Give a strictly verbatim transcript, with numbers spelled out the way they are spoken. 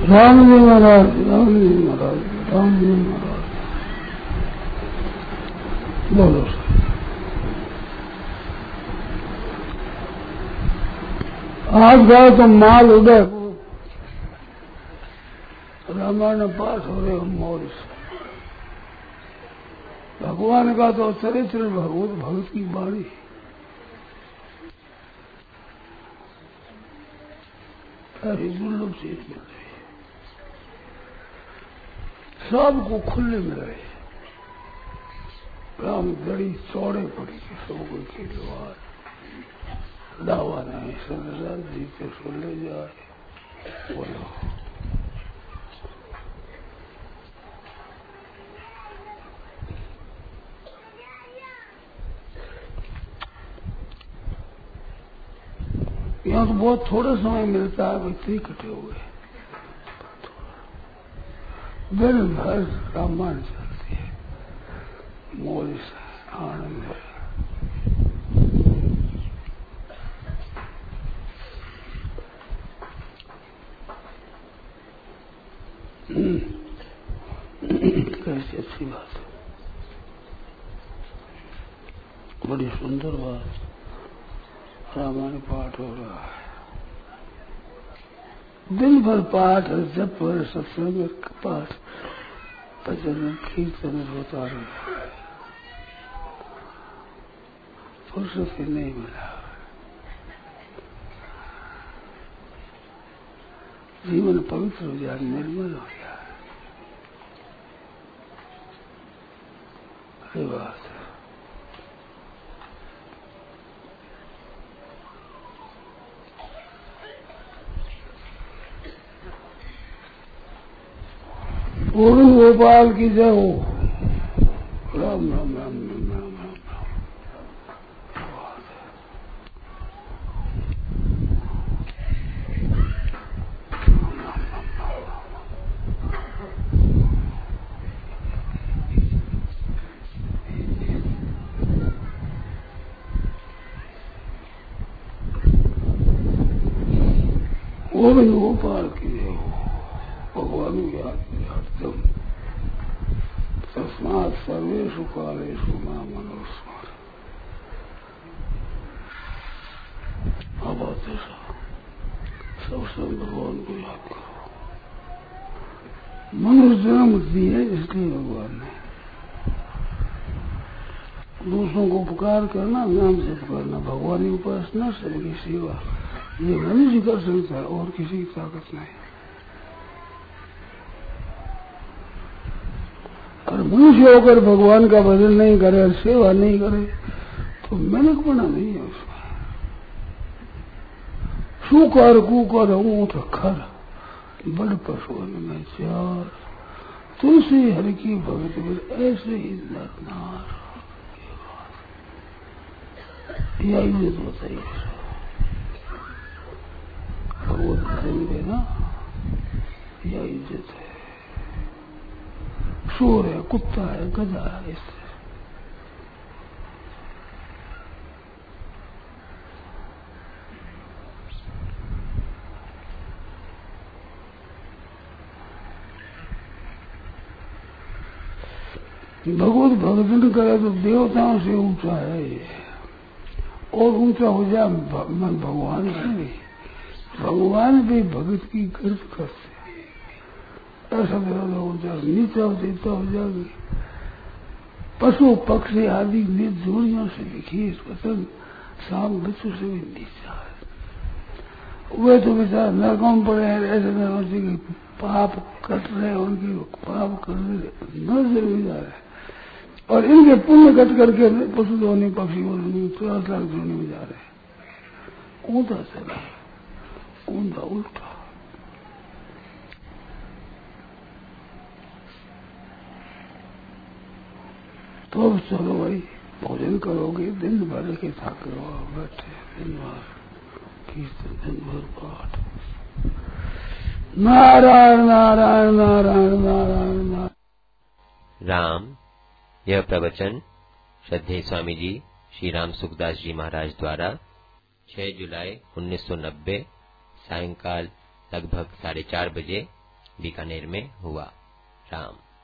राम जी महाराज, राम जी महाराज, राम जी महाराज। बोलो आज गए तो माल उदय रामायण पाठ हो रहे मौज से। भगवान का तो चरित्र भगवत भगत की वाणी ऐसी दुर्लभ चीज मिल रही है, सबको खुले में रहे। राम गड़ी चौड़े पड़ी के सब कोई की व्यवहार दावा नहीं संसार जी के सुन ले जाए। बोलो यहाँ तो बहुत थोड़ा समय मिलता है, इतने इकट्ठे हुए दिन भर रामायण चलती है, मौज से आनंद है। कैसी अच्छी बात है, बड़ी सुंदर बात। रामायण पाठ हो रहा है, दिन भर पाठ जप सत्संग पाठ भजन कीर्तन होता रहा, फुर्सत ही नहीं मिला। जीवन पवित्र हो जाए, निर्मल हो जाए, ये बात है। गुरु गोपाल की जय हो। राम राम राम राम राम राम राम। गोविंद गोपाल की जय हो। भगवान याद यादम तस्मात् सर्वेषु कालेषु मां मनोस्मर। अब आते सब सब भगवान को याद करो। मनुष्य जन्म दिए इसलिए भगवान ने दूसरों को उपकार करना, नाम से करना, भगवान की उपासना, सबकी सेवा, ये मनुष्य कर सकता है और किसी की ताकत नहीं। और मनुष्य होकर भगवान का भजन नहीं करे और सेवा नहीं करे तो मेहनत बना नहीं है उसमें। सुकर कुकर ऊंट खर बड़ पशुओं में चार, तुलसी हर की भगत में ऐसे ही नर नार। यह इज्जत बताइए भगवत भजन के ना, यह इज्जत है। शोर है, कुत्ता है, गधा है, इससे भगवत भजन करे तो देवताओं से ऊंचा है ये, और ऊंचा हो जाए मन भगवान से भी। भगवान भी भगत की गर्ज करते, ऐसा ज्यादा हो जाए, नीचा हो देता हो जाएगी। पशु पक्षी आदि निज जोड़ियों से लिखी इस वचन शाम बच्चों से भी नीचा है। वे तो बेचारा नरकों में पड़े हैं, ऐसे नरकों के पाप कट रहे, उनके पाप कर रहे नजर भी जा रहे, और इनके पुण्य कट करके पशु जोनी पक्षी जोनी चार लाख जोनी में जा रहे। ऊंधा चला, ऊंधा उल्टा। तो चलो भाई भोजन करोगे, दिन भर के थक लो, बैठे दिन भर कीर्तन, दिन भर पाठ, नारायण नारायण नारायण नारायण नारायण। राम। यह प्रवचन श्रद्धेय स्वामी जी श्री राम सुखदास जी महाराज द्वारा छह जुलाई उन्नीस सौ नब्बे सायंकाल लगभग साढ़े चार बजे बीकानेर में हुआ। राम।